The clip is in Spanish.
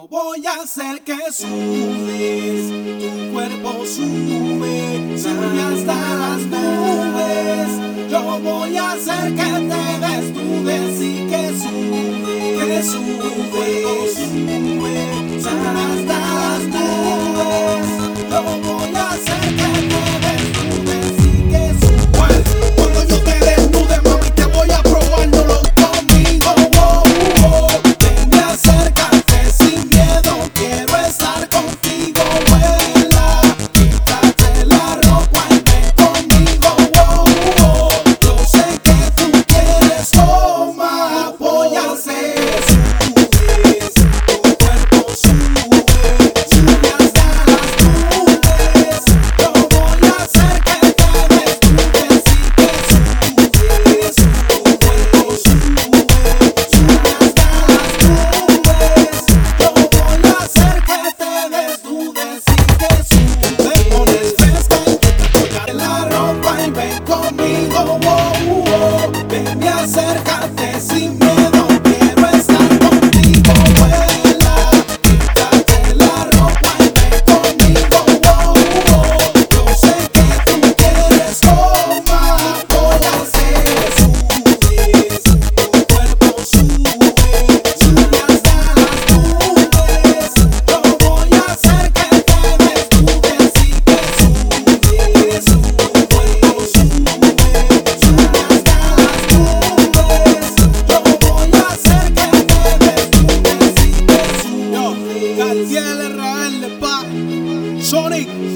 Yo voy a hacer que subes, tu cuerpo sube, sube hasta las nubes. Yo voy a hacer que te desnudes y que sube, tu cuerpo sube, sube hasta las nubes. Yo voy a hacer que te desnudes y que sube. Cuando yo te desnude, mami, te voy a probar, no lo conmigo. Ven y acércate sin miedo, quiero estar contigo. Vuela, quítate la ropa y ven conmigo. Yo sé que tú quieres, toma, voy a hacer subes, tu cuerpo sube, sube hasta las nubes. Yo voy a hacer que te desnudes y que subes, tu cuerpo sube, sube hasta las nubes. Yo voy a hacer que te desnudes y que sube. Te pones fresca y te toca la ropa y ven conmigo. Ven y acércate sin miedo, quiero estar contigo. Vuela, quítate la ropa y ven conmigo. Yo sé que tú quieres, toma, voy a hacer subes, tu cuerpo sube, sube hasta las nubes. Yo voy a hacer que te desnudes y que subes, tu cuerpo sube, sube hasta las nubes. Yo voy a hacer que te desnudes y que subes. Yo, Cartier, Israel, de Pa, Sonic.